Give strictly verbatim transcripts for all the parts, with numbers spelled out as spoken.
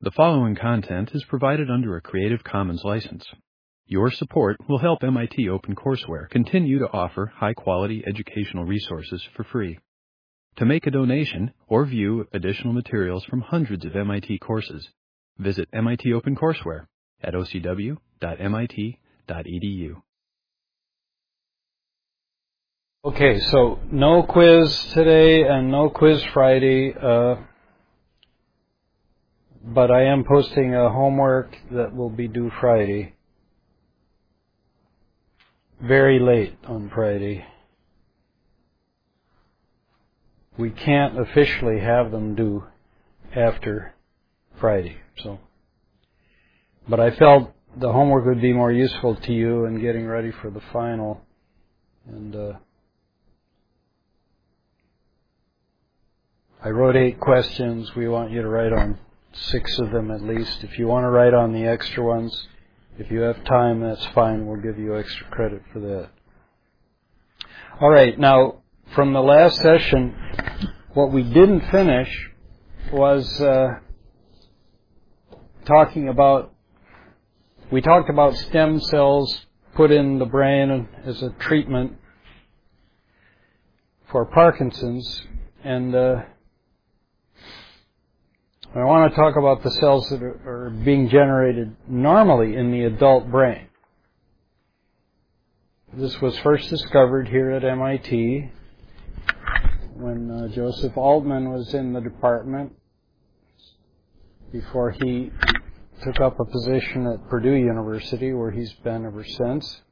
The following content is provided under a Creative Commons license. Your support will help M I T OpenCourseWare continue to offer high-quality educational resources for free. To make a donation or view additional materials from hundreds of M I T courses, visit M I T OpenCourseWare at o c w dot m i t dot e d u. Okay, so no quiz today and no quiz Friday, uh, but I am posting a homework that will be due Friday, very late on Friday. We can't officially have them due after Friday, so. But I felt the homework would be more useful to you in getting ready for the final, and uh, I wrote eight questions. We want you to write on six of them at least. If you want to write on the extra ones, if you have time, that's fine. We'll give you extra credit for that. All right, now, from the last session, what we didn't finish was uh, talking about, we talked about stem cells put in the brain as a treatment for Parkinson's, and uh, I want to talk about the cells that are, are being generated normally in the adult brain. This was first discovered here at M I T when uh, Joseph Altman was in the department before he took up a position at Purdue University, where he's been ever since.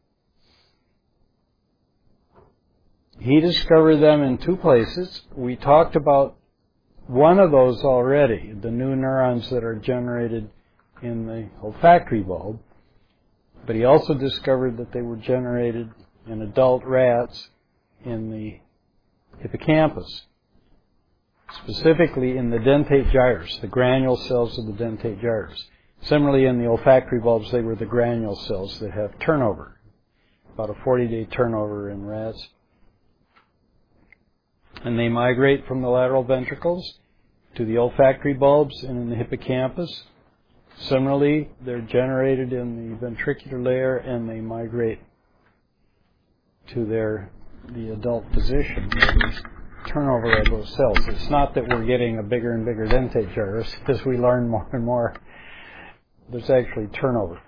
He discovered them in two places. We talked about one of those already, the new neurons that are generated in the olfactory bulb, but he also discovered that they were generated in adult rats in the hippocampus, specifically in the dentate gyrus, the granule cells of the dentate gyrus. Similarly, in the olfactory bulbs, they were the granule cells that have turnover, about a forty-day turnover in rats. And they migrate from the lateral ventricles to the olfactory bulbs and in the hippocampus. Similarly, they're generated in the ventricular layer and they migrate to their the adult position, where there's turnover of those cells. It's not that we're getting a bigger and bigger dentate gyrus. As we learn more and more, there's actually turnover.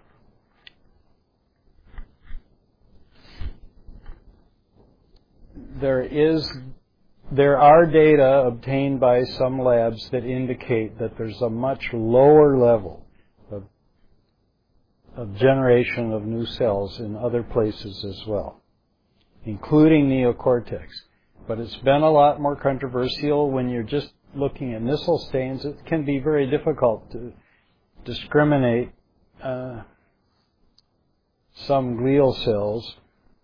There is There are data obtained by some labs that indicate that there's a much lower level of, of generation of new cells in other places as well, including neocortex. But it's been a lot more controversial when you're just looking at Nissl stains. It can be very difficult to discriminate uh, some glial cells,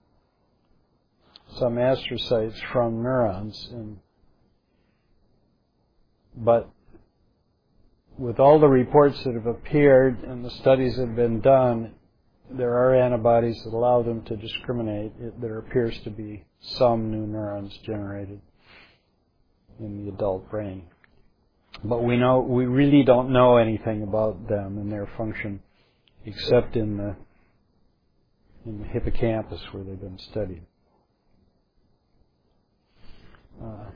some astrocytes from neurons, and but with all the reports that have appeared and the studies that have been done, there are antibodies that allow them to discriminate. It, there appears to be some new neurons generated in the adult brain, but we know we really don't know anything about them and their function, except in the in the hippocampus where they've been studied. Uh,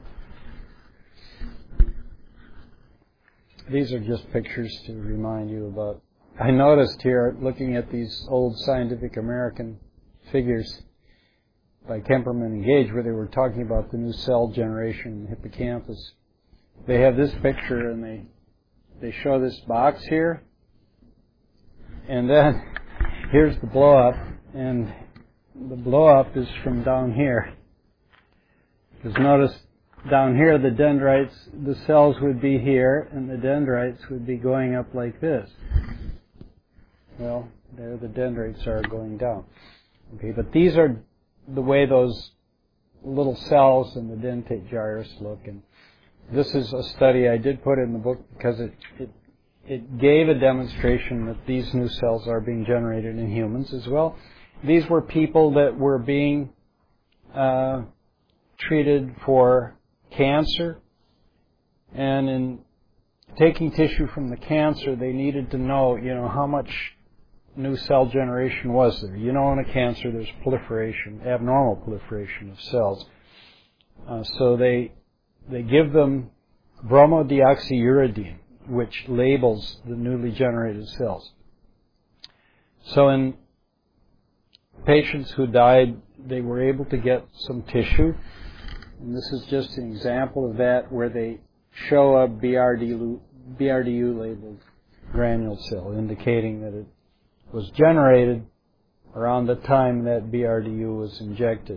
these are just pictures to remind you about. I noticed here, looking at these old Scientific American figures by Kemperman and Gage, where they were talking about the new cell generation in the hippocampus. They have this picture, and they they show this box here, and then here's the blow-up, and the blow-up is from down here. Because notice down here the dendrites, the cells would be here, and the dendrites would be going up like this. Well, there the dendrites are going down. Okay, but these are the way those little cells in the dentate gyrus look. And this is a study I did put in the book because it, it, it gave a demonstration that these new cells are being generated in humans as well. These were people that were being uh, treated for cancer, and in taking tissue from the cancer, they needed to know, you know, how much new cell generation was there. You know, in a cancer, there's proliferation, abnormal proliferation of cells. Uh, so they they give them bromodeoxyuridine, which labels the newly generated cells. So in patients who died, they were able to get some tissue, and this is just an example of that, where they show a B R D U labeled granule cell, indicating that it was generated around the time that B R D U was injected.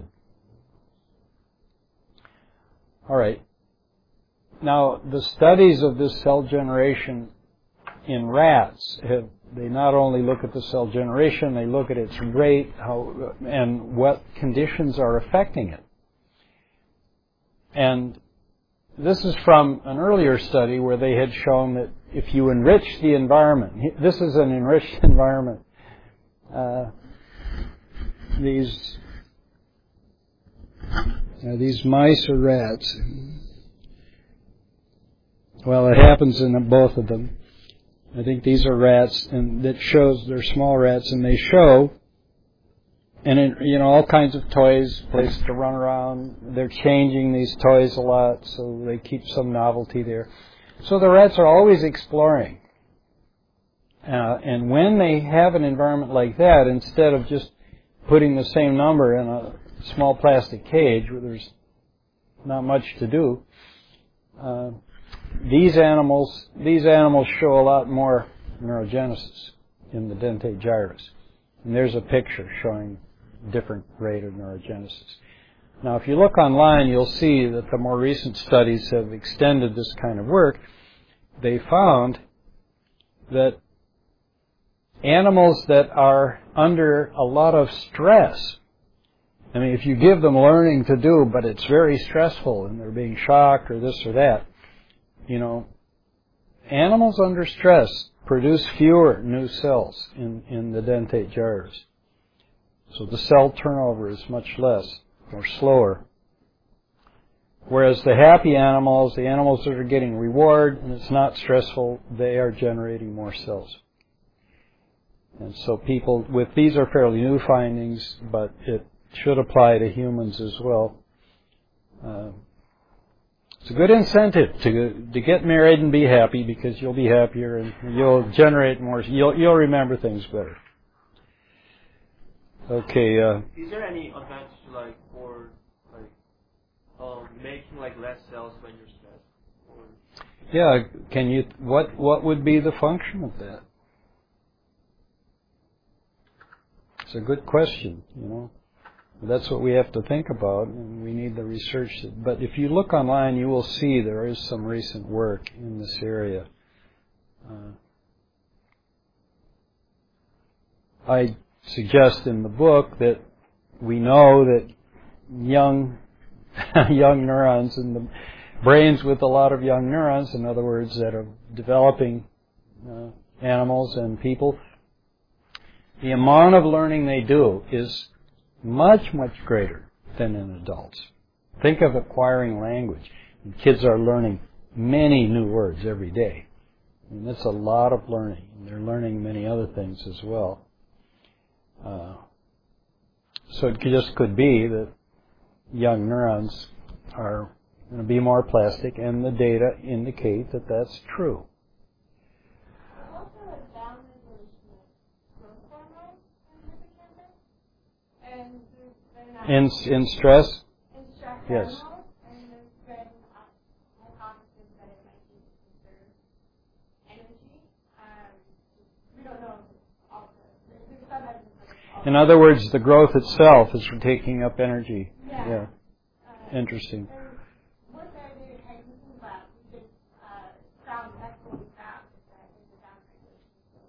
All right. Now, the studies of this cell generation in rats, have, they not only look at the cell generation, they look at its rate, how, and what conditions are affecting it. And this is from an earlier study where they had shown that if you enrich the environment, this is an enriched environment. Uh, these uh, these mice or rats. Well, it happens in both of them. I think these are rats, and that shows they're small rats, and they show, and it, you know, all kinds of toys, places to run around. They're changing these toys a lot, so they keep some novelty there. So the rats are always exploring. Uh, and when they have an environment like that, instead of just putting the same number in a small plastic cage where there's not much to do, uh, these animals these animals show a lot more neurogenesis in the dentate gyrus. And there's a picture showing different rate of neurogenesis. Now, if you look online, you'll see that the more recent studies have extended this kind of work. They found that animals that are under a lot of stress, I mean, if you give them learning to do, but it's very stressful and they're being shocked or this or that, you know, animals under stress produce fewer new cells in, in the dentate gyrus. So the cell turnover is much less or slower. Whereas the happy animals, the animals that are getting reward and it's not stressful, they are generating more cells. And so people with these are fairly new findings, but it should apply to humans as well. Uh, it's a good incentive to to get married and be happy, because you'll be happier and you'll generate more. You'll you'll remember things better. Okay. Uh, Is there any advantage, like, for like um, making like less cells when you're stressed? Or yeah. Can you? What what would be the function of that? It's a good question, you know. That's what we have to think about, and we need the research. But if you look online, you will see there is some recent work in this area. Uh, I suggest in the book that we know that young young neurons in the brains with a lot of young neurons, in other words, that are developing uh, animals and people, the amount of learning they do is much, much greater than in adults. Think of acquiring language. And kids are learning many new words every day. And that's a lot of learning. And they're learning many other things as well. Uh, so it just could be that young neurons are going to be more plastic, and the data indicate that that's true. In in stress? In stress yes. animals, and there's been uh, hypothesis that it might be to conserve energy. Um, we don't know all the, there's some evidence of all In other words, the growth itself is taking up energy. Yeah. yeah. Uh, Interesting. And what they're doing at Technical Lab, we just uh, found that's what we found, is that there's a downregulation of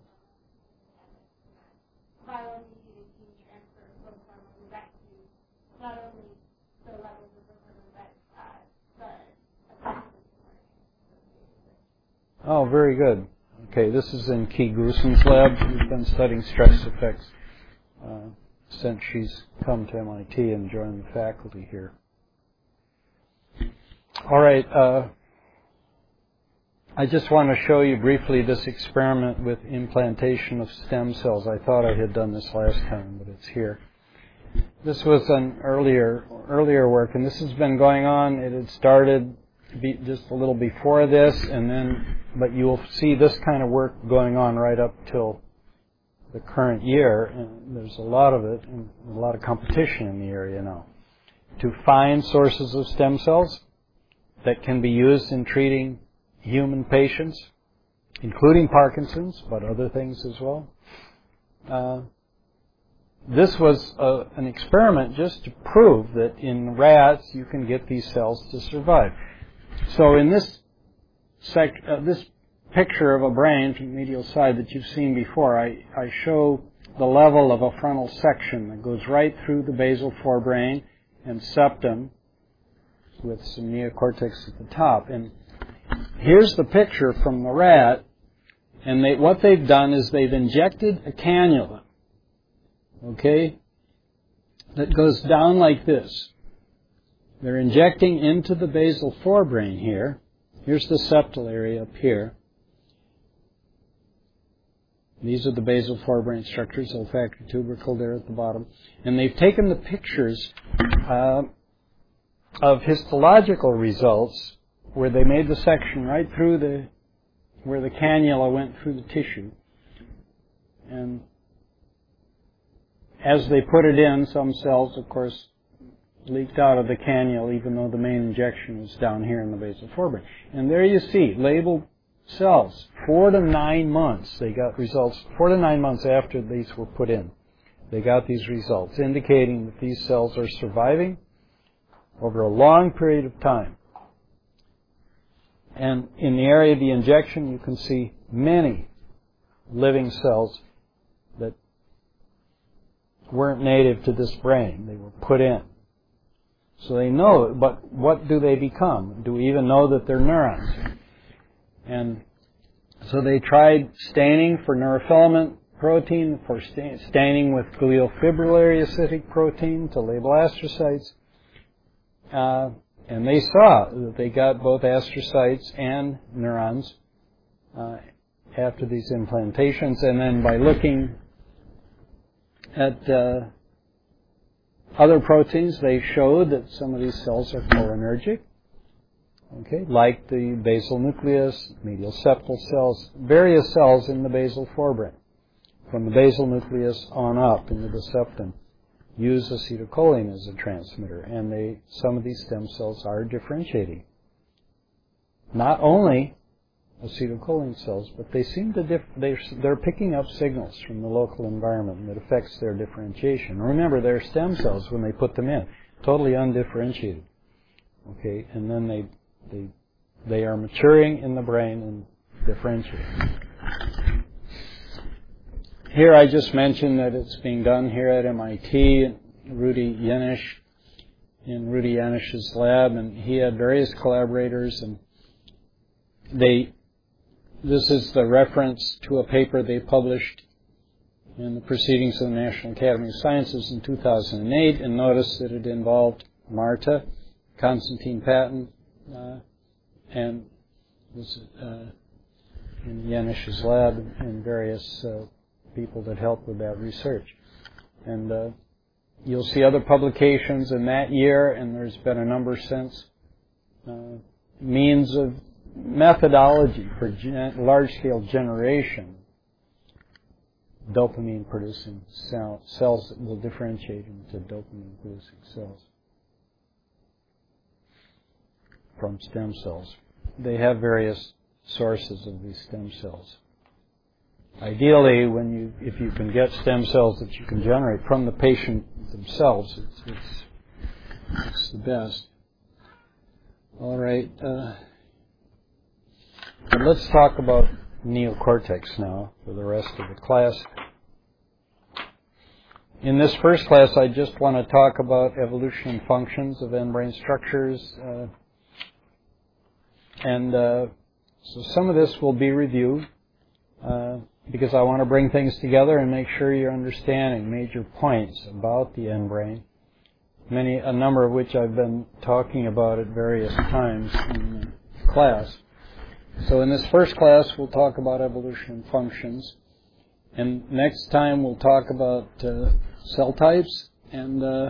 biology gene transfer of growth hormone back to not only the levels of growth hormone, but uh, the effectiveness of learning. Oh, very good. Okay, this is in Kee Grusin's lab. We've been studying stress effects uh, since she's come to M I T and joined the faculty here. All right. Uh, I just want to show you briefly this experiment with implantation of stem cells. I thought I had done this last time, but it's here. This was an earlier earlier work, and this has been going on. It had started be just a little before this, and then, but you will see this kind of work going on right up till the current year, and there's a lot of it, and a lot of competition in the area now, to find sources of stem cells that can be used in treating human patients, including Parkinson's, but other things as well. Uh, this was a, an experiment just to prove that in rats you can get these cells to survive. So in this sec, uh, this picture of a brain from the medial side that you've seen before, I, I show the level of a frontal section that goes right through the basal forebrain and septum with some neocortex at the top. And here's the picture from the rat, and they, what they've done is they've injected a cannula, okay, that goes down like this. They're injecting into the basal forebrain here. Here's the septal area up here. These are the basal forebrain structures, olfactory tubercle there at the bottom. And they've taken the pictures uh, of histological results where they made the section right through the, where the cannula went through the tissue. And as they put it in, some cells, of course, leaked out of the cannula, even though the main injection was down here in the basal forebrain. And there you see, labeled cells, four to nine months, they got results, four to nine months after these were put in. They got these results, indicating that these cells are surviving over a long period of time. And in the area of the injection, you can see many living cells that weren't native to this brain. They were put in. So they know, but what do they become? Do we even know that they're neurons? And so they tried staining for neurofilament protein, for sta- staining with gliofibrillary acidic protein to label astrocytes. Uh, and they saw that they got both astrocytes and neurons uh, after these implantations. And then by looking at uh, other proteins, they showed that some of these cells are cholinergic. Okay, like the basal nucleus, medial septal cells, various cells in the basal forebrain, from the basal nucleus on up into the septum, use acetylcholine as a transmitter, and they, some of these stem cells are differentiating. Not only acetylcholine cells, but they seem to diff- they're, they're picking up signals from the local environment that affects their differentiation. Remember, they're stem cells when they put them in, totally undifferentiated. Okay, and then they They, they are maturing in the brain and differentiating. Here I just mentioned that it's being done here at M I T, Rudy Jenisch, in Rudy Jenisch's lab, and he had various collaborators, and they, this is the reference to a paper they published in the Proceedings of the National Academy of Sciences in two thousand eight, and notice that it involved Marta, Constantine Patton, Uh, and was uh, in Jenisch's lab and various uh, people that helped with that research. And uh, you'll see other publications in that year, and there's been a number since, uh, means of methodology for gen- large-scale generation, dopamine-producing cell- cells that will differentiate into dopamine-producing cells from stem cells. They have various sources of these stem cells. Ideally, when you, if you can get stem cells that you can generate from the patient themselves, it's, it's, it's the best. All right. Uh, but let's talk about neocortex now for the rest of the class. In this first class, I just want to talk about evolution and functions of end brain structures. Uh, And uh, so some of this will be reviewed uh, because I want to bring things together and make sure you're understanding major points about the end brain, many, a number of which I've been talking about at various times in the class. So in this first class, we'll talk about evolution and functions. And next time, we'll talk about uh, cell types and uh,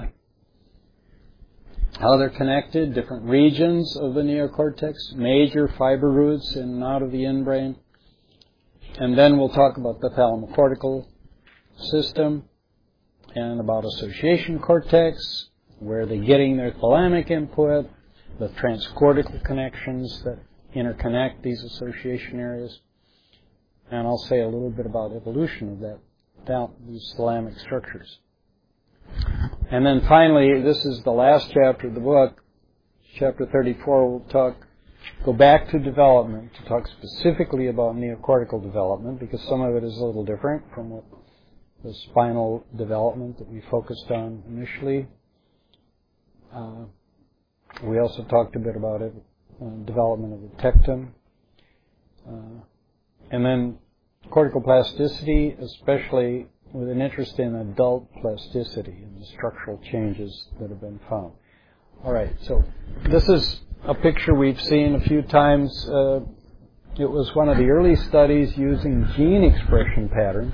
how they're connected, different regions of the neocortex, major fiber roots in and out of the in-brain. And then we'll talk about the thalamocortical system and about association cortex, where they're getting their thalamic input, the transcortical connections that interconnect these association areas. And I'll say a little bit about evolution of that, thal- these thalamic structures. And then finally, this is the last chapter of the book, chapter thirty-four. We'll talk, go back to development to talk specifically about neocortical development, because some of it is a little different from what the spinal development that we focused on initially. Uh, we also talked a bit about it, uh, development of the tectum. Uh, and then cortical plasticity, especially with an interest in adult plasticity and the structural changes that have been found. All right, so this is a picture we've seen a few times. Uh, it was one of the early studies using gene expression patterns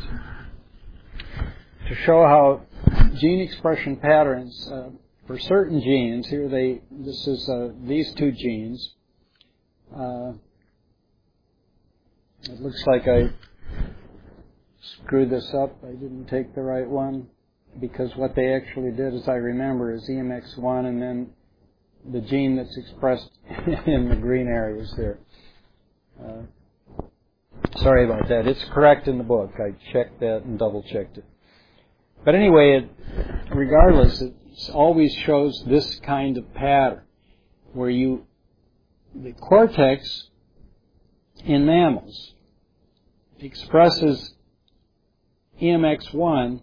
to show how gene expression patterns uh, for certain genes. Here they, this is uh, these two genes. Uh, it looks like I screwed this up. I didn't take the right one, because what they actually did, as I remember, is E M X one and then the gene that's expressed in the green areas there. Uh, sorry about that. It's correct in the book. I checked that and double-checked it. But anyway, it, regardless, it always shows this kind of pattern where you, the cortex in mammals expresses E M X one,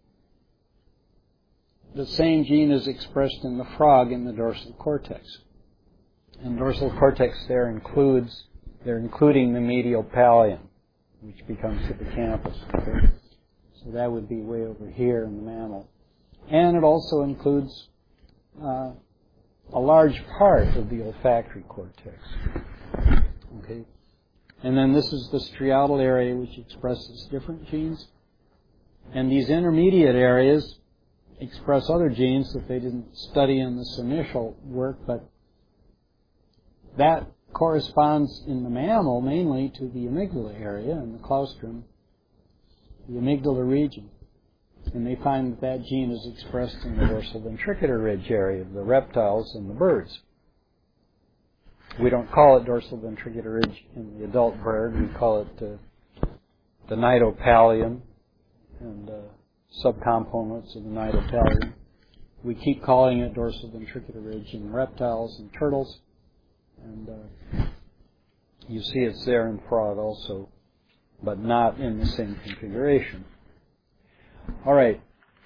the same gene is expressed in the frog in the dorsal cortex. And dorsal cortex there includes, they're including the medial pallium, which becomes hippocampus. Okay? So that would be way over here in the mammal. And it also includes uh, a large part of the olfactory cortex. Okay? And then this is the striatal area, which expresses different genes. And these intermediate areas express other genes that they didn't study in this initial work, but that corresponds in the mammal mainly to the amygdala area and the claustrum, the amygdala region. And they find that that gene is expressed in the dorsal ventricular ridge area of the reptiles and the birds. We don't call it dorsal ventricular ridge in the adult bird. We call it uh, the nidopallium and uh, subcomponents of the nidopallium. We keep calling it dorsal ventricular ridge in reptiles and turtles. And uh, you see it's there in frog also, but not in the same configuration. All right.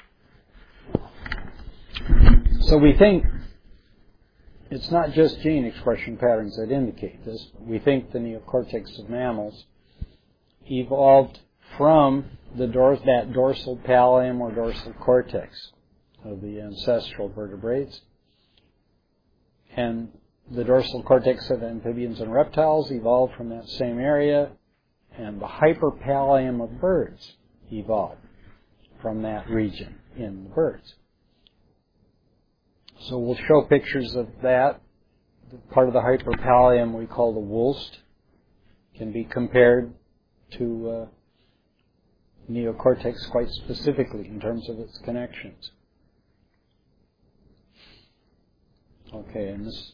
So we think it's not just gene expression patterns that indicate this. We think the neocortex of mammals evolved from the dor- that dorsal pallium or dorsal cortex of the ancestral vertebrates. And the dorsal cortex of amphibians and reptiles evolved from that same area, and the hyperpallium of birds evolved from that region in the birds. So we'll show pictures of that. The part of the hyperpallium we call the wulst can be compared to uh, neocortex quite specifically in terms of its connections. Okay, and this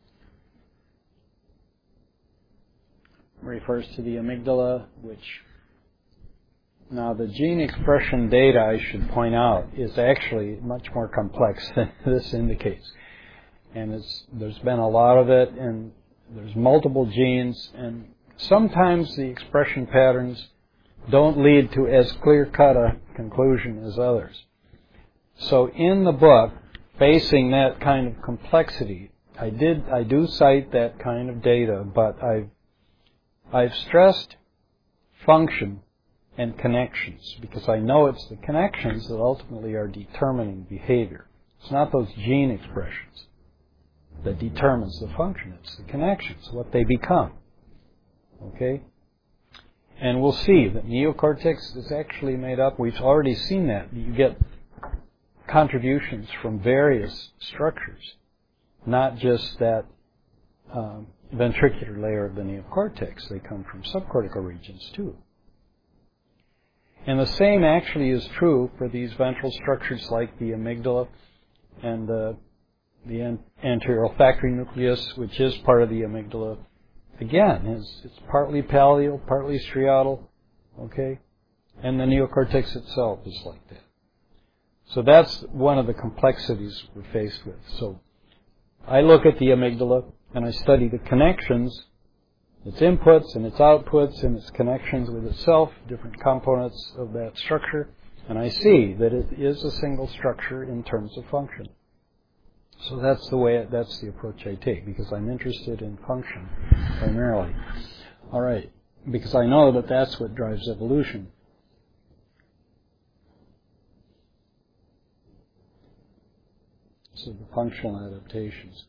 refers to the amygdala, which now the gene expression data, I should point out, is actually much more complex than this indicates. And it's, there's been a lot of it, and there's multiple genes, and sometimes the expression patterns don't lead to as clear-cut a conclusion as others. So in the book, facing that kind of complexity, I did I do cite that kind of data, but I've I've stressed function and connections, because I know it's the connections that ultimately are determining behavior. It's not those gene expressions that determines the function. It's the connections, what they become. Okay? And we'll see that neocortex is actually made up, we've already seen that. You get contributions from various structures, not just that um, ventricular layer of the neocortex. They come from subcortical regions too. And the same actually is true for these ventral structures like the amygdala and the, the an- anterior olfactory nucleus, which is part of the amygdala. Again, it's, it's partly pallial, partly striatal, okay? And the neocortex itself is like that. So that's one of the complexities we're faced with. So I look at the amygdala and I study the connections, its inputs and its outputs and its connections with itself, different components of that structure, and I see that it is a single structure in terms of function. So that's the way, that's the approach I take, because I'm interested in function primarily. All right, because I know that that's what drives evolution. So the functional adaptations.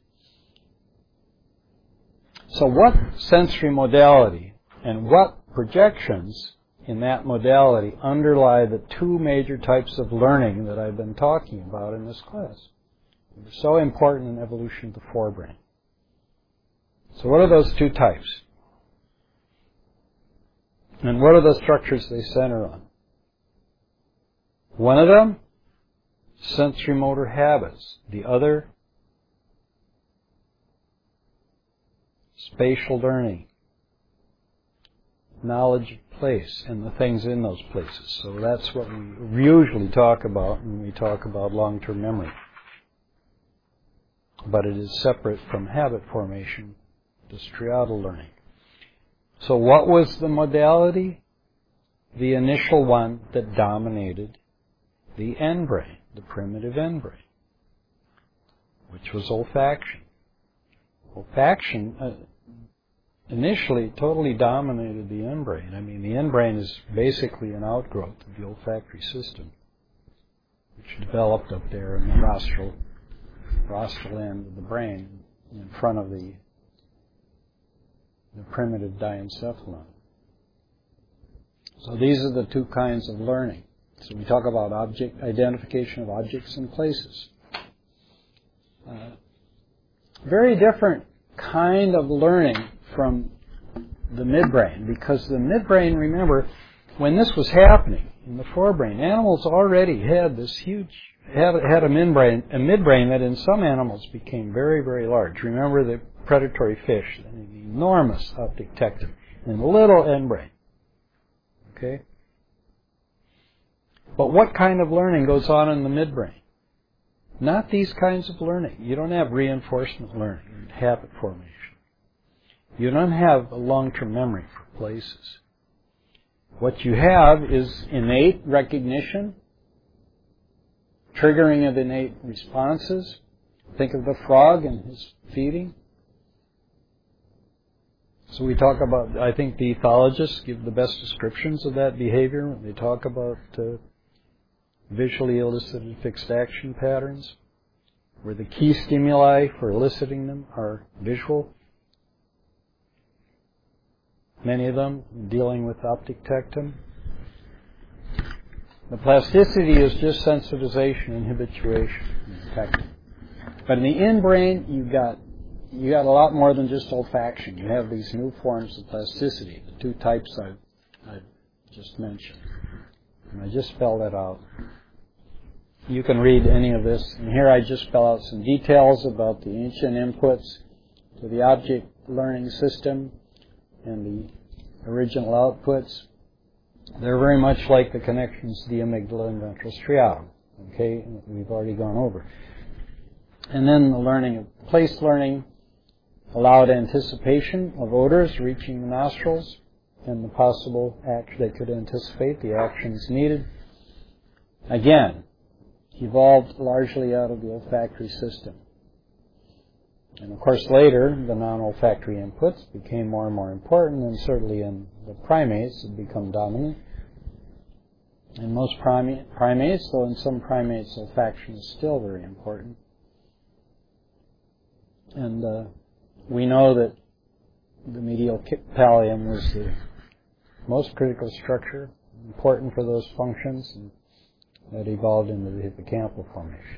So what sensory modality and what projections in that modality underlie the two major types of learning that I've been talking about in this class? They're so important in evolution of the forebrain. So what are those two types? And what are the structures they center on? One of them, sensory motor habits. The other, spatial learning. Knowledge of place and the things in those places. So that's what we usually talk about when we talk about long-term memory. But it is separate from habit formation, the striatal learning. So what was the modality? The initial one that dominated the end brain, the primitive end brain, which was olfaction. Olfaction uh, initially totally dominated the end brain. I mean, the end brain is basically an outgrowth of the olfactory system, which developed up there in the rostral rostral end of the brain in front of the, the primitive diencephalon. So these are the two kinds of learning. So we talk about object identification of objects and places. Uh, very different kind of learning from the midbrain, because the midbrain, remember, when this was happening in the forebrain, animals already had this huge Had, had a midbrain, a midbrain that in some animals became very, very large. Remember the predatory fish, an enormous optic tectum and a little end brain. Okay? But what kind of learning goes on in the midbrain? Not these kinds of learning. You don't have reinforcement learning and habit formation. You don't have a long-term memory for places. What you have is innate recognition, triggering of innate responses. Think of the frog and his feeding. So we talk about, I think the ethologists give the best descriptions of that behavior when they talk about uh, visually elicited fixed action patterns, where the key stimuli for eliciting them are visual. Many of them dealing with optic tectum. The plasticity is just sensitization and habituation. But in the in-brain, you've got, you got a lot more than just olfaction. You have these new forms of plasticity, the two types I've, I've just mentioned. And I just spelled that out. You can read any of this. And here I just spell out some details about the ancient inputs to the object learning system and the original outputs. They're very much like the connections to the amygdala and ventral striatum. Okay, we've already gone over. And then the learning of place learning allowed anticipation of odors reaching the nostrils and the possible act they could anticipate, the actions needed. Again, evolved largely out of the olfactory system. And of course later, the non-olfactory inputs became more and more important, and certainly in the primates had become dominant. In most primi- primates, though in some primates olfaction is still very important. And uh, we know that the medial pallium was the most critical structure, important for those functions, and that evolved into the hippocampal formation.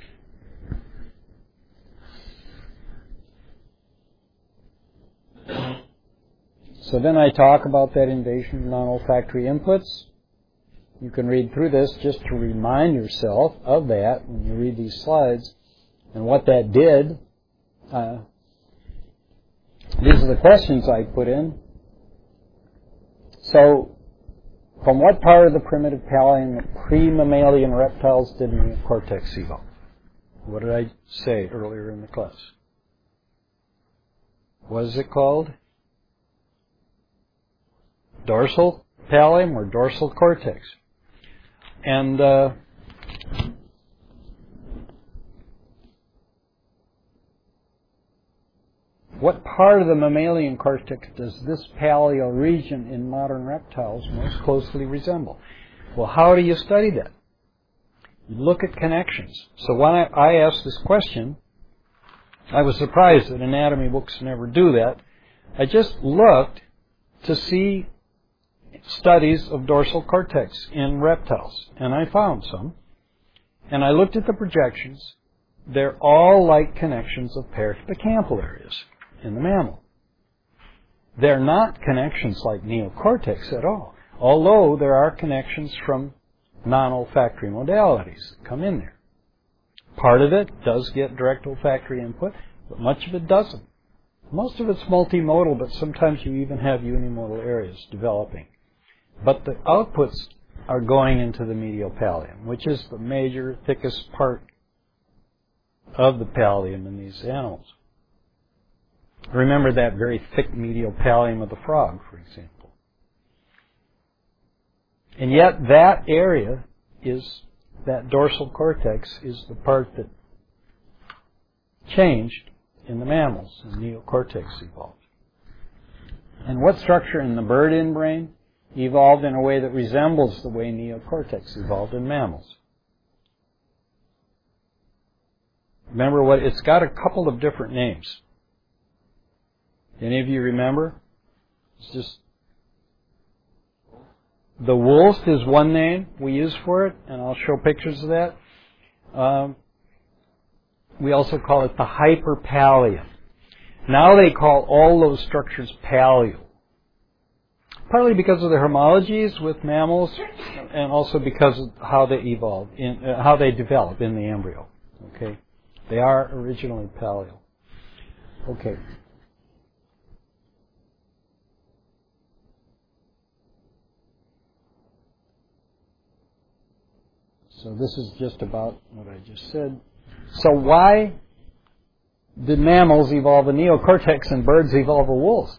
So then I talk about that invasion of non-olfactory inputs. You can read through this just to remind yourself of that when you read these slides and what that did. Uh, these are the questions I put in. So, from what part of the primitive pallium of pre-mammalian reptiles did neocortex evolve? What did I say earlier in the class? What is it called? Dorsal pallium or dorsal cortex. And uh, what part of the mammalian cortex does this paleo region in modern reptiles most closely resemble? Well, how do you study that? You look at connections. So when I, I asked this question, I was surprised that anatomy books never do that. I just looked to see studies of dorsal cortex in reptiles, and I found some. And I looked at the projections. They're all like connections of parahippocampal areas in the mammal. They're not connections like neocortex at all, although there are connections from non-olfactory modalities that come in there. Part of it does get direct olfactory input, but much of it doesn't. Most of it's multimodal, but sometimes you even have unimodal areas developing. But the outputs are going into the medial pallium, which is the major, thickest part of the pallium in these animals. Remember that very thick medial pallium of the frog, for example. And yet that area is, that dorsal cortex is the part that changed in the mammals, and neocortex evolved. And what structure in the bird inbrain evolved in a way that resembles the way neocortex evolved in mammals? Remember what, it's got a couple of different names. Any of you remember? It's just, the Wulst is one name we use for it, and I'll show pictures of that. Um, we also call it the hyperpallium. Now they call all those structures paleo. Partly because of their homologies with mammals, and also because of how they evolve, in, uh, how they develop in the embryo. Okay, they are originally paleo. Okay. So this is just about what I just said. So why did mammals evolve a neocortex and birds evolve a Wulst?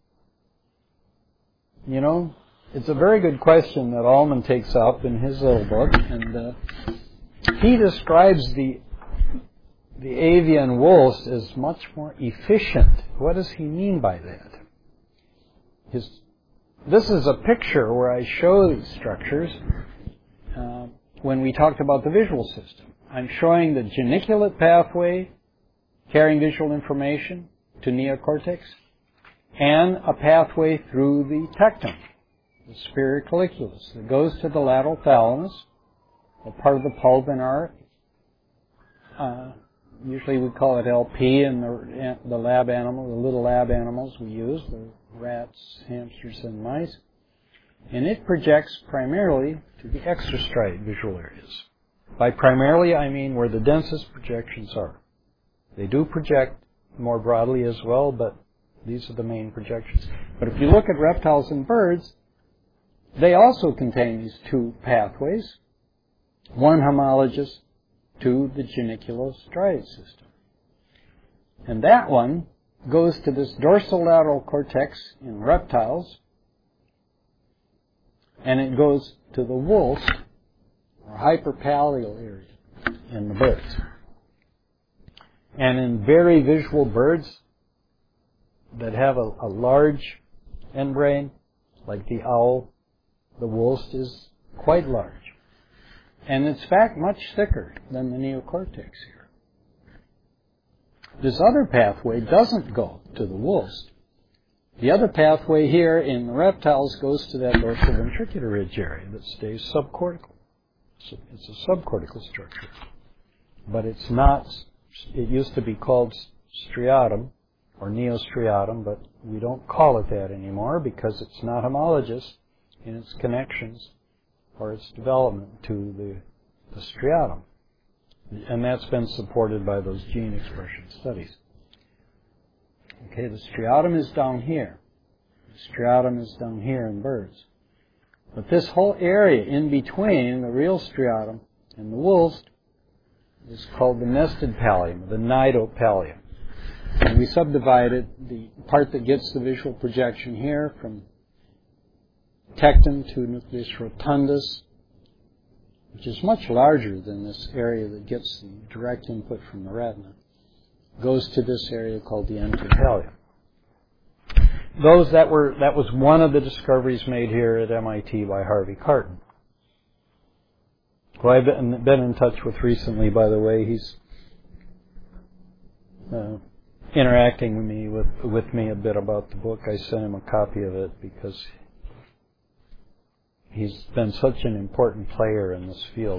You know, it's a very good question that Allman takes up in his little book, and uh, he describes the the avian Wulst as much more efficient. What does he mean by that? His, this is a picture where I show these structures uh, when we talked about the visual system. I'm showing the geniculate pathway carrying visual information to neocortex, and a pathway through the tectum, the superior colliculus, that goes to the lateral thalamus, a part of the pulvinar. Uh, usually we call it L P in the, the lab animal, the little lab animals we use, the rats, hamsters, and mice. And it projects primarily to the extrastriate visual areas. By primarily, I mean where the densest projections are. They do project more broadly as well, but these are the main projections. But if you look at reptiles and birds, they also contain these two pathways, one homologous to the geniculostriate system. And that one goes to this dorsolateral cortex in reptiles, and it goes to the Wulst, or hyperpallial area, in the birds. And in very visual birds that have a, a large end brain, like the owl, the Wulst is quite large. And it's in fact much thicker than the neocortex here. This other pathway doesn't go to the Wulst, The other pathway here in the reptiles goes to that dorsal ventricular ridge area that stays subcortical. So it's a subcortical structure. But it's not, it used to be called striatum or neostriatum, but we don't call it that anymore because it's not homologous in its connections or its development to the, the striatum. And that's been supported by those gene expression studies. Okay, the striatum is down here. The striatum is down here in birds. But this whole area in between the real striatum and the wolves is called the nested pallium, the nidopallium. And we subdivided the part that gets the visual projection here from tectum to nucleus rotundus, which is much larger than this area that gets the direct input from the retina, goes to this area called the enteropallium. Those that were, that was one of the discoveries made here at M I T by Harvey Carton, who I've been, been in touch with recently, by the way. He's uh, interacting with me, with, with me a bit about the book. I sent him a copy of it because he's been such an important player in this field.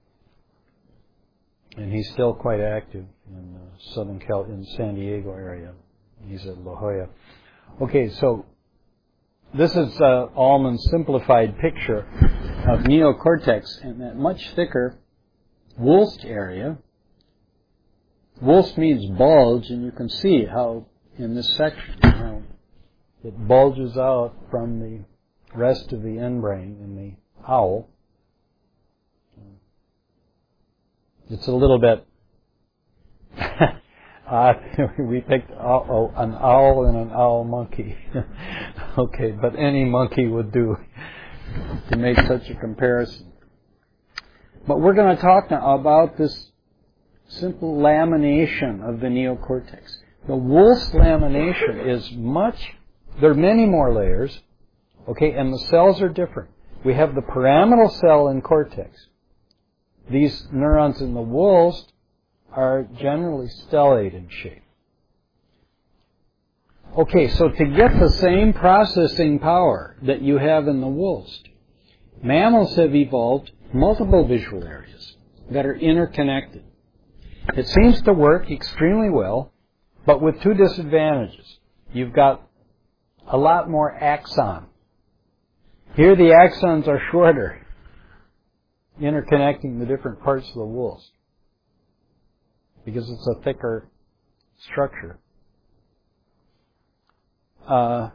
And he's still quite active in uh, Southern Cal, in San Diego area. He's at La Jolla. Okay, so this is uh, Allman's simplified picture of neocortex and that much thicker Wulst area. Wulst means bulge, and you can see how in this section how it bulges out from the rest of the end brain in the owl. It's a little bit odd. We picked owl, an owl and an owl monkey. Okay, but any monkey would do to make such a comparison. But we're going to talk now about this simple lamination of the neocortex. The Wulst lamination is much, there are many more layers, okay, and the cells are different. We have the pyramidal cell in cortex. These neurons in the Wulst are generally stellate in shape. Okay, so to get the same processing power that you have in the Wulst, mammals have evolved multiple visual areas that are interconnected. It seems to work extremely well, but with two disadvantages. You've got a lot more axon. Here the axons are shorter, interconnecting the different parts of the Wulst, because it's a thicker structure. Uh,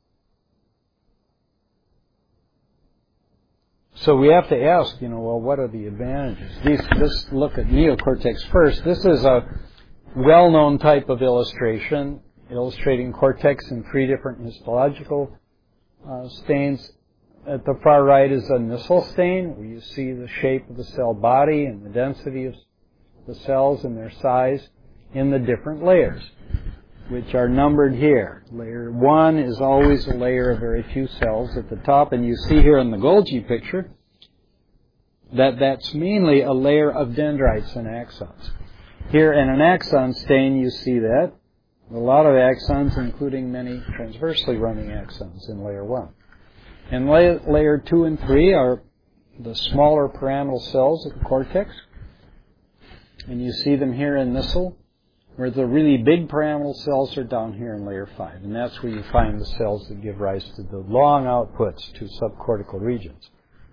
so we have to ask, you know, well, what are the advantages? These, let's look at neocortex first. This is a well-known type of illustration, illustrating cortex in three different histological uh, stains. At the far right is a Nissl stain, where you see the shape of the cell body and the density of the cells and their size in the different layers, which are numbered here. Layer one is always a layer of very few cells at the top, and you see here in the Golgi picture that that's mainly a layer of dendrites and axons. Here in an axon stain you see that. A lot of axons, including many transversely running axons in layer one. And layer, layer two and three are the smaller pyramidal cells of the cortex. And you see them here in Nissl, where the really big pyramidal cells are down here in layer five. And that's where you find the cells that give rise to the long outputs to subcortical regions.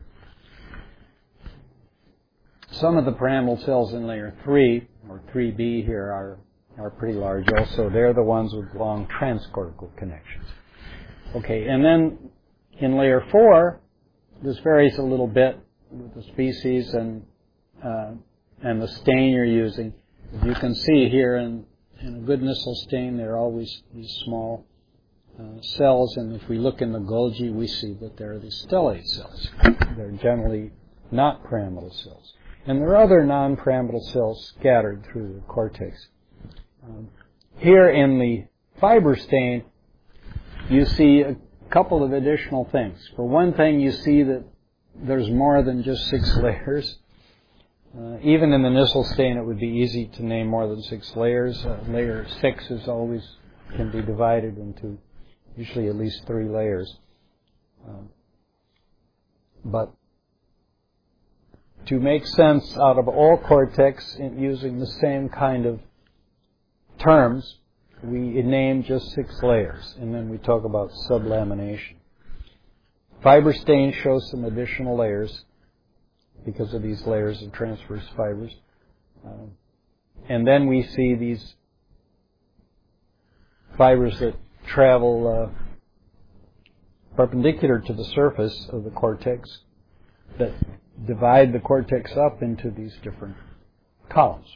Some of the pyramidal cells in layer three, or three B here, are, are pretty large also. They're the ones with long transcortical connections. Okay, and then in layer four, this varies a little bit with the species and uh, and the stain you're using. As you can see here in, in a good Nissl stain, there are always these small uh, cells, and if we look in the Golgi, we see that there are these stellate cells. They're generally not pyramidal cells. And there are other non-pyramidal cells scattered through the cortex. Um, here in the fiber stain, you see a couple of additional things. For one thing, you see that there's more than just six layers. Uh, even in the Nissl stain, it would be easy to name more than six layers. Uh, layer six is always can be divided into usually at least three layers. Um, but to make sense out of all cortex in using the same kind of terms, we name just six layers, and then we talk about sublamination. Fiber stain shows some additional layers because of these layers of transverse fibers. Um, and then we see these fibers that travel uh, perpendicular to the surface of the cortex that divide the cortex up into these different columns.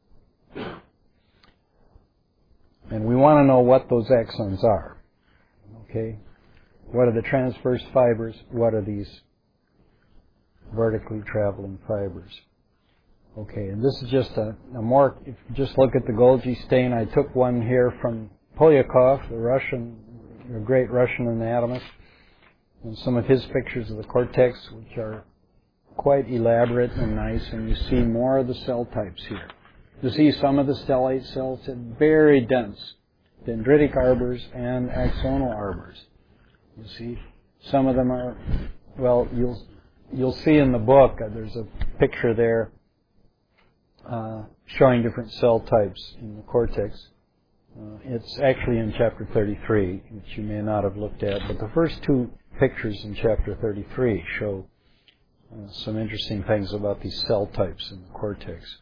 And we want to know what those axons are. Okay? What are the transverse fibers? What are these vertically traveling fibers? Okay, and this is just a, a more, if you just look at the Golgi stain, I took one here from Polyakov, the Russian, a great Russian anatomist, and some of his pictures of the cortex, which are quite elaborate and nice, and you see more of the cell types here. You see some of the stellate cells have very dense dendritic arbors and axonal arbors. You see, some of them are, well, you'll you'll see in the book, uh, there's a picture there uh, showing different cell types in the cortex. Uh, it's actually in chapter thirty-three, which you may not have looked at, but the first two pictures in chapter thirty-three show uh, some interesting things about these cell types in the cortex.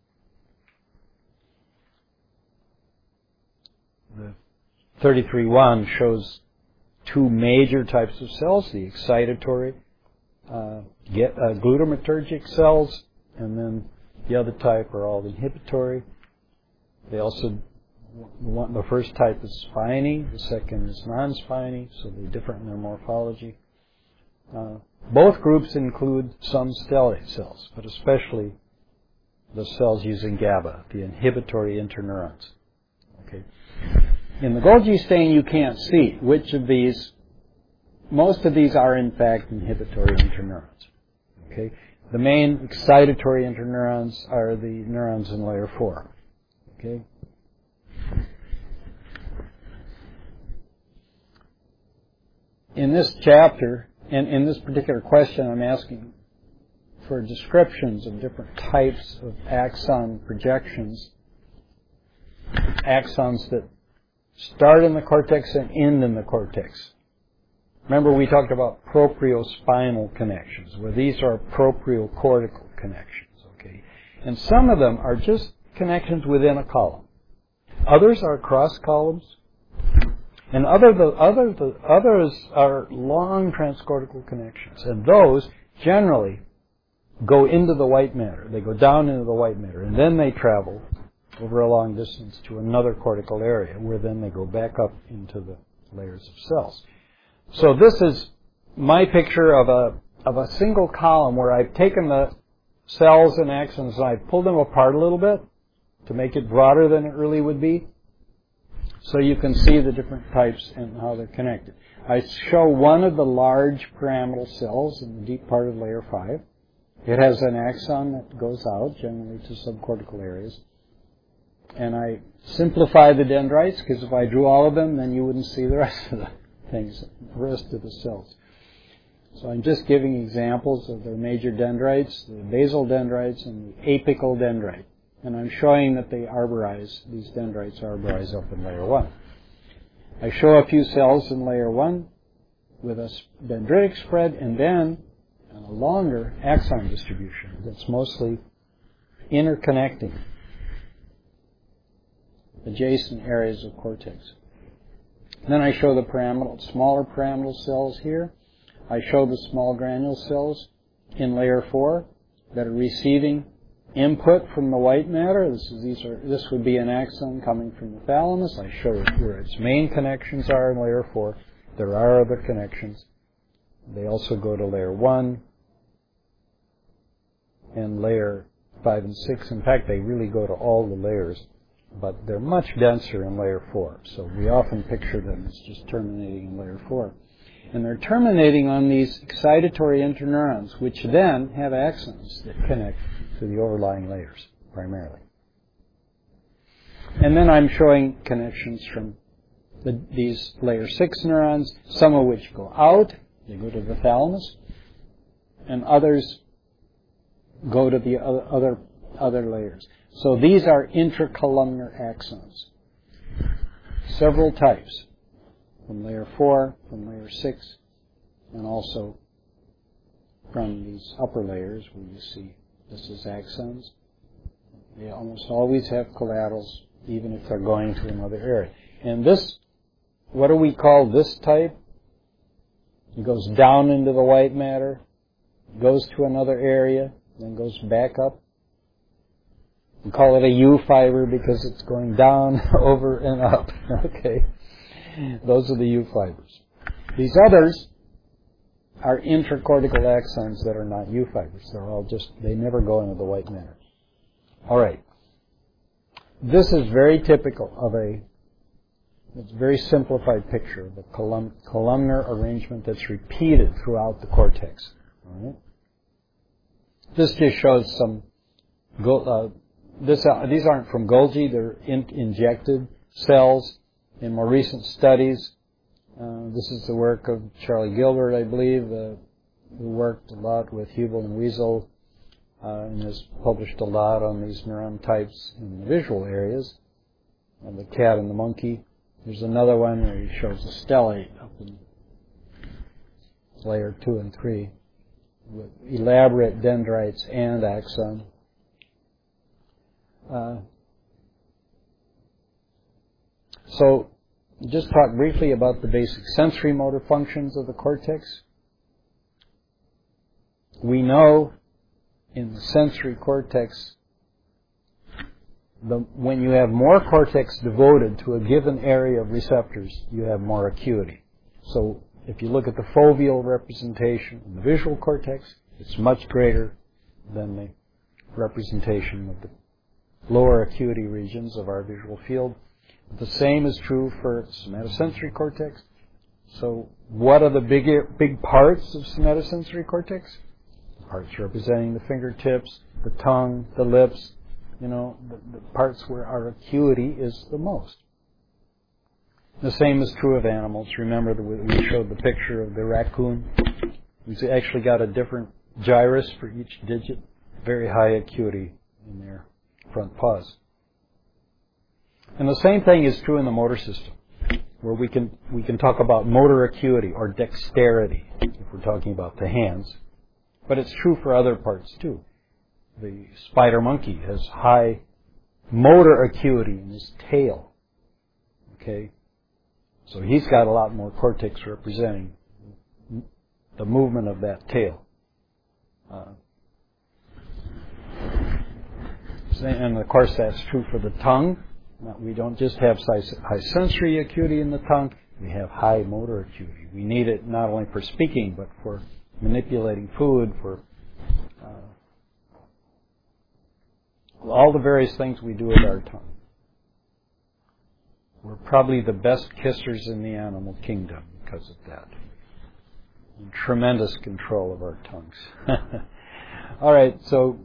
The thirty-three one shows two major types of cells, the excitatory uh, get, uh, glutamatergic cells, and then the other type are all inhibitory. They also, one, the first type is spiny, the second is non-spiny, so they're different in their morphology. Uh, both groups include some stellate cells, but especially the cells using GABA, the inhibitory interneurons. Okay. In the Golgi stain, you can't see which of these. Most of these are, in fact, inhibitory interneurons. Okay? The main excitatory interneurons are the neurons in layer four. Okay? In this chapter, and in this particular question, I'm asking for descriptions of different types of axon projections, axons that start in the cortex and end in the cortex. Remember, we talked about propriospinal connections, where these are propriocortical connections, okay? And some of them are just connections within a column. Others are cross columns, and other the, other the, others are long transcortical connections, and those generally go into the white matter. They go down into the white matter, and then they travel over a long distance to another cortical area, where then they go back up into the layers of cells. So this is my picture of a of a single column where I've taken the cells and axons and I've pulled them apart a little bit to make it broader than it really would be, so you can see the different types and how they're connected. I show one of the large pyramidal cells in the deep part of layer five. It has an axon that goes out, generally to subcortical areas. And I simplify the dendrites, because if I drew all of them, then you wouldn't see the rest of the things, the rest of the cells. So I'm just giving examples of the major dendrites, the basal dendrites and the apical dendrite. And I'm showing that they arborize, these dendrites arborize up in layer one. I show a few cells in layer one with a dendritic spread, and then a longer axon distribution that's mostly interconnecting adjacent areas of cortex. Then I show the pyramidal, smaller pyramidal cells here. I show the small granule cells in layer four that are receiving input from the white matter. This is these are this would be an axon coming from the thalamus. I show where its main connections are in layer four. There are other connections. They also go to layer one and layer five and six. In fact, they really go to all the layers, but they're much denser in layer four. So we often picture them as just terminating in layer four. And they're terminating on these excitatory interneurons, which then have axons that connect to the overlying layers, primarily. And then I'm showing connections from the, these layer six neurons, some of which go out, they go to the thalamus, and others go to the other, other, other layers. So these are intracolumnar axons. Several types, from layer four, from layer six, and also from these upper layers where you see this is axons. They almost always have collaterals, even if they're going to another area. And this, what do we call this type? It goes down into the white matter, goes to another area, then goes back up. We call it a U fiber because it's going down, over, and up. Okay. Those are the U fibers. These others are intracortical axons that are not U fibers. They're all just, they never go into the white matter. All right. This is very typical of a, it's a very simplified picture of a column, columnar arrangement that's repeated throughout the cortex. All right. This just shows some, uh, this, uh, these aren't from Golgi, they're in, injected cells in more recent studies. Uh, this is the work of Charlie Gilbert, I believe, uh, who worked a lot with Hubel and Wiesel, uh, and has published a lot on these neuron types in the visual areas, and the cat and the monkey. There's another one where he shows a stellate up in layer two and three with elaborate dendrites and axon. Uh, so, just talk briefly about the basic sensory motor functions of the cortex. We know in the sensory cortex, the, when you have more cortex devoted to a given area of receptors, you have more acuity. So if you look at the foveal representation in the visual cortex, it's much greater than the representation of the lower acuity regions of our visual field. The same is true for somatosensory cortex. So what are the big, big parts of somatosensory cortex? Parts representing the fingertips, the tongue, the lips, you know, the, the parts where our acuity is the most. The same is true of animals. Remember that we showed the picture of the raccoon. We've actually got a different gyrus for each digit, very high acuity in their front paws. And the same thing is true in the motor system, where we can we can talk about motor acuity or dexterity if we're talking about the hands. But it's true for other parts too. The spider monkey has high motor acuity in his tail. Okay? So he's got a lot more cortex representing the movement of that tail. Uh, and of course that's true for the tongue. We don't just have high sensory acuity in the tongue, we have high motor acuity. We need it not only for speaking, but for manipulating food, for uh, all the various things we do with our tongue. We're probably the best kissers in the animal kingdom because of that. And tremendous control of our tongues. All right, so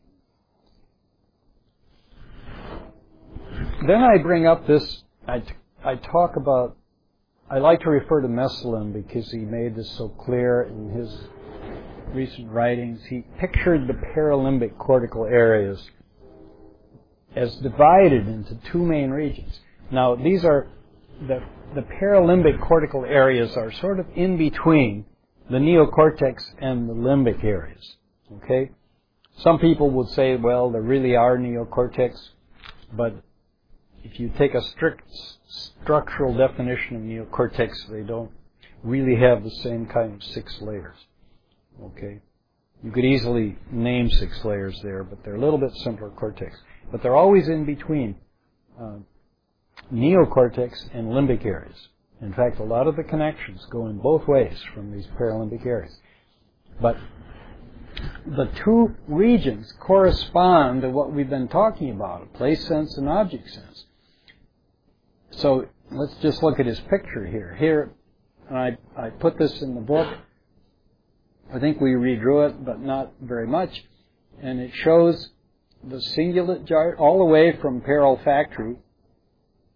then I bring up this, I, I talk about, I like to refer to Meslin because he made this so clear in his recent writings. He pictured the paralimbic cortical areas as divided into two main regions. Now, these are, the, the paralimbic cortical areas are sort of in between the neocortex and the limbic areas. Okay? Some people would say, well, there really are neocortex, but if you take a strict structural definition of neocortex, they don't really have the same kind of six layers. Okay? You could easily name six layers there, but they're a little bit simpler cortex. But they're always in between uh, neocortex and limbic areas. In fact, a lot of the connections go in both ways from these paralimbic areas. But the two regions correspond to what we've been talking about, place sense and object sense. So let's just look at his picture here. Here, and I, I put this in the book. I think we redrew it, but not very much. And it shows the cingulate gyrus all the way from parolfactory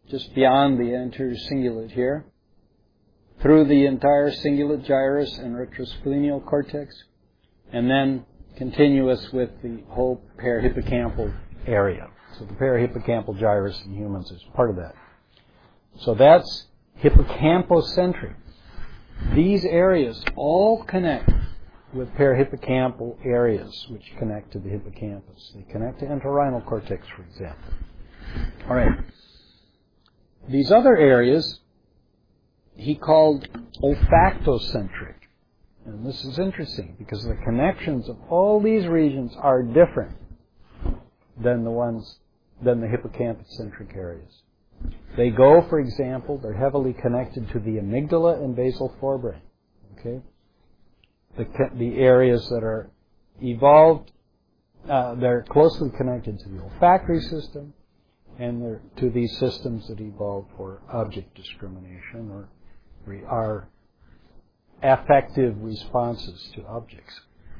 just beyond the anterior cingulate here, through the entire cingulate, gyrus, and retrosplenial cortex, and then continuous with the whole parahippocampal area. So the parahippocampal gyrus in humans is part of that. So that's hippocampocentric. These areas all connect with parahippocampal areas, which connect to the hippocampus. They connect to entorhinal cortex, for example. All right. These other areas he called olfactocentric. And this is interesting because the connections of all these regions are different than the ones, than the hippocampus-centric areas. They go, for example, they're heavily connected to the amygdala and basal forebrain. Okay? The, the areas that are evolved, uh, they're closely connected to the olfactory system and they're to these systems that evolved for object discrimination or re- are affective responses to objects.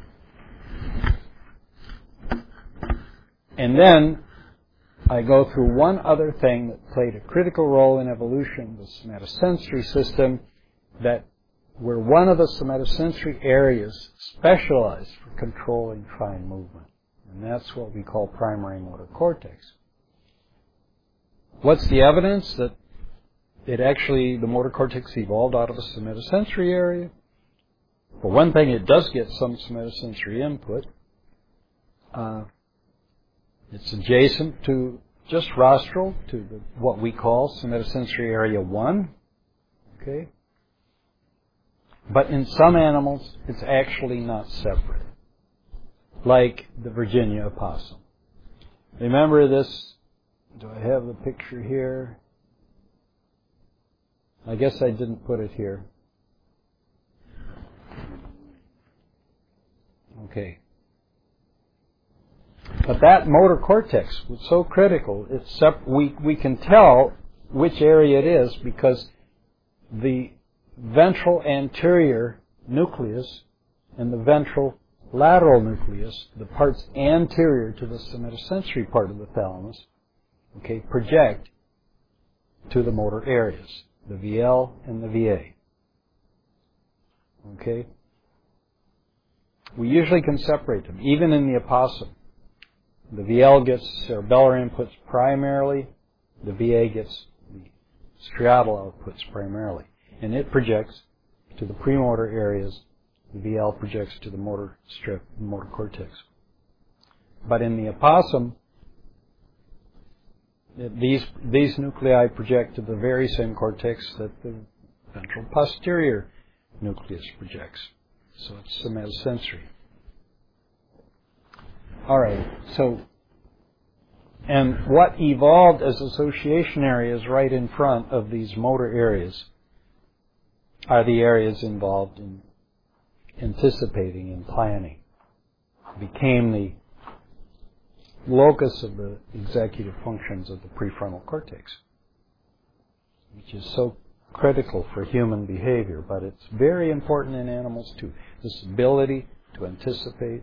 And then I go through one other thing that played a critical role in evolution, the somatosensory system, that where one of the somatosensory areas specialized for controlling fine movement. And that's what we call primary motor cortex. What's the evidence that it actually, the motor cortex evolved out of a somatosensory area? For one thing, it does get some somatosensory input. Uh, it's adjacent to just rostral, to the, what we call somatosensory area one. Okay? But in some animals, it's actually not separate, like the Virginia opossum. Remember this? Do I have the picture here? I guess I didn't put it here. Okay. But that motor cortex was so critical, it's sep- we, we can tell which area it is because the ventral anterior nucleus and the ventral lateral nucleus, the parts anterior to the somatosensory part of the thalamus, okay, project to the motor areas, the V L and the V A. Okay? We usually can separate them, even in the opossum. The V L gets cerebellar inputs primarily, the V A gets the striatal outputs primarily. And it projects to the premotor areas, the V L projects to the motor strip, the motor cortex. But in the opossum, these, these nuclei project to the very same cortex that the ventral posterior nucleus projects. So it's somatosensory. All right, so, and what evolved as association areas right in front of these motor areas are the areas involved in anticipating and planning. Became the locus of the executive functions of the prefrontal cortex, which is so critical for human behavior, but it's very important in animals too. This ability to anticipate,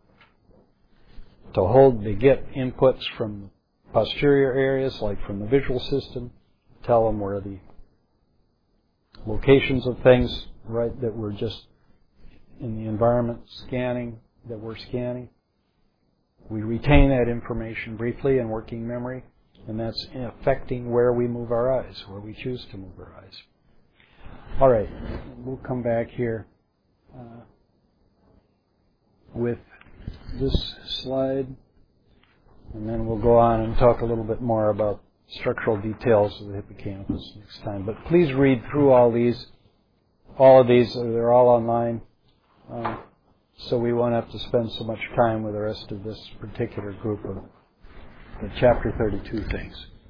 to hold, they get inputs from posterior areas, like from the visual system, tell them where the locations of things, right, that we're just in the environment scanning, that we're scanning. We retain that information briefly in working memory, and that's affecting where we move our eyes, where we choose to move our eyes. All right, we'll come back here uh, with this slide, and then we'll go on and talk a little bit more about structural details of the hippocampus next time. But please read through all these. All of these, they're all online, uh, so we won't have to spend so much time with the rest of this particular group of the chapter thirty-two things.